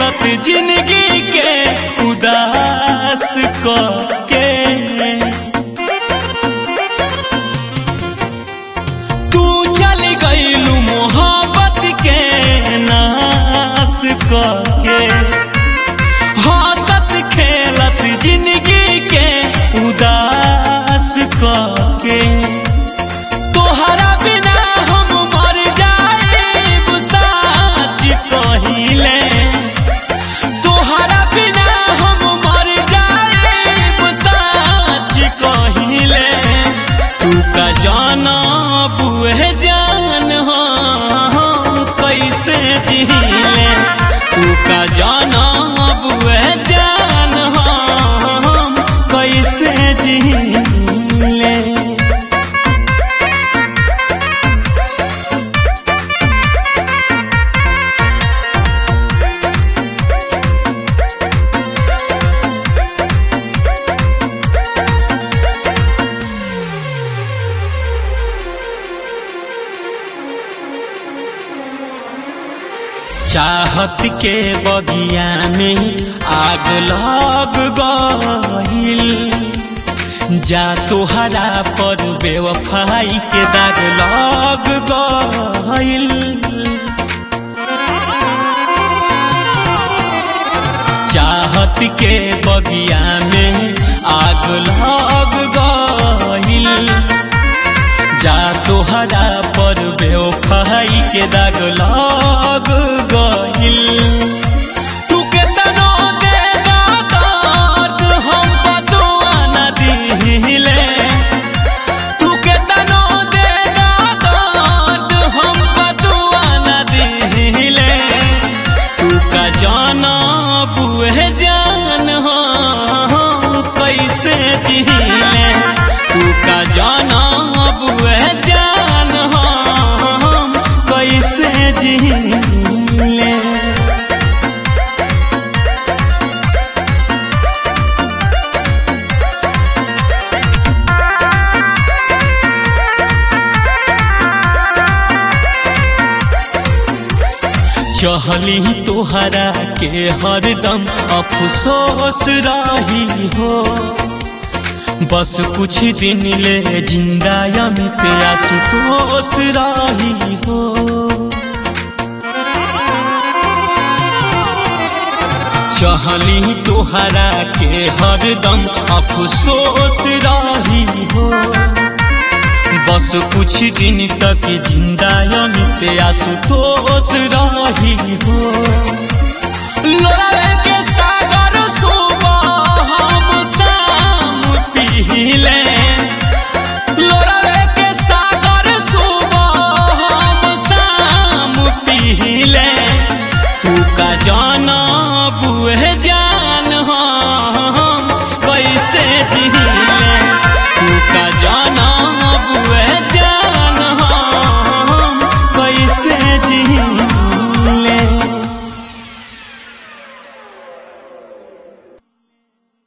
खेलत जिंदगी के उदास के तू चल गईलू मोहब्बत के नाश के हंसत खेलत जिंदगी के उदास के तोहरा बिना हम मर जाएब सच कहिले तोहरा बिना हम मर जाएब सच कहिले तू का जानब है जान हम कैसे जीले तू का जानब है जान हम कैसे जीले चाहत के बगिया में आग लग गइल जा तोहरा पर बेवफाई के दाग लग गइल चाहत के बगिया में आग लग गइल जा तोहरा पर बेवफाई के दाग लग गइल तू केतनो देगा दर्द हम बदुआ न दिले तू केतनो देगा दर्द हम बदुआ न दिले तू का जानब है जान हम कैसे जीले तू का जानब है जान हम कैसे जीले चहली तोहरा के हरदम अफसोस रही हो बस कुछ दिन ले जिंदा अमित आशुतोष रही हो चहली तोहरा के हरदम अफसोस रही हो बस कुछ दिन तक जिंदा अमित आशुतोष रही हो